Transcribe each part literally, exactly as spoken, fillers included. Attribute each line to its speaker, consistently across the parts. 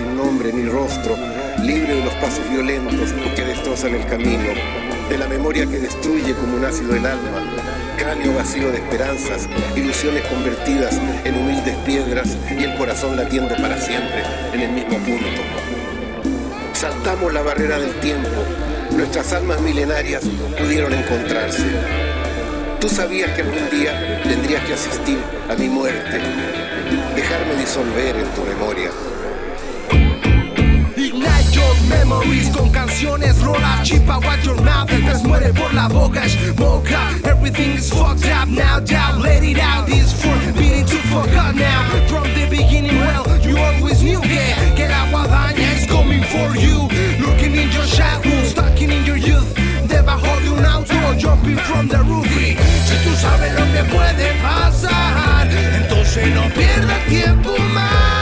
Speaker 1: sin nombre ni rostro, libre de los pasos violentos que destrozan el camino, de la memoria que destruye como un ácido el alma, cráneo vacío de esperanzas, ilusiones convertidas en humildes piedras y el corazón latiendo para siempre en el mismo punto. Saltamos la barrera del tiempo, nuestras almas milenarias pudieron encontrarse. Tú sabías que algún día tendrías que asistir a mi muerte, dejarme disolver en tu memoria.
Speaker 2: Ignite your memories con canciones, rola, chipa, what your mouth, el pez muere por la boca, es boca. Everything is fucked up now, down, let it out, this for being too fucked up now. From the beginning, well, you always knew que, que la guadaña is coming for you. Looking in your shadow, stuck in your youth, debajo de un auto, jumping from the roof. Y si tú sabes lo que puede pasar, entonces no pierdas tiempo más.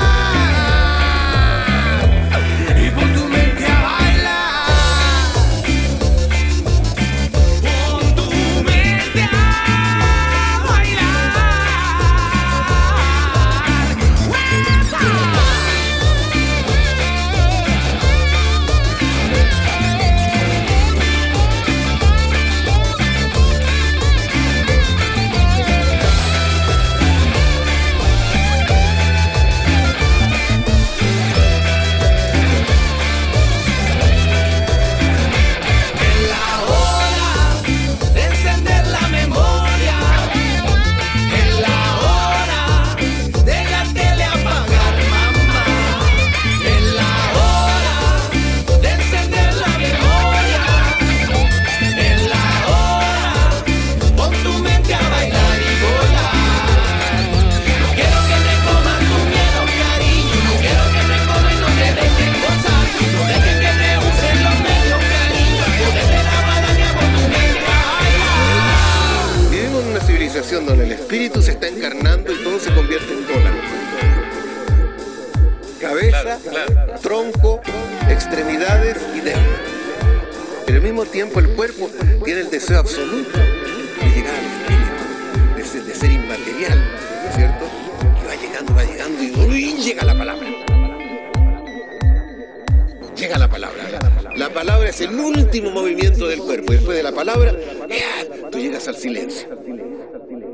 Speaker 1: Donde el espíritu se está encarnando y todo se convierte en dólar. Cabeza, claro, claro. Tronco, extremidades y dedos. Pero al mismo tiempo el cuerpo tiene el deseo absoluto de llegar al espíritu, de ser, de ser inmaterial, ¿no es cierto? Y va llegando, va llegando y uy, llega la palabra. Llega la palabra. La palabra es el último movimiento del cuerpo. Y después de la palabra, tú llegas al silencio.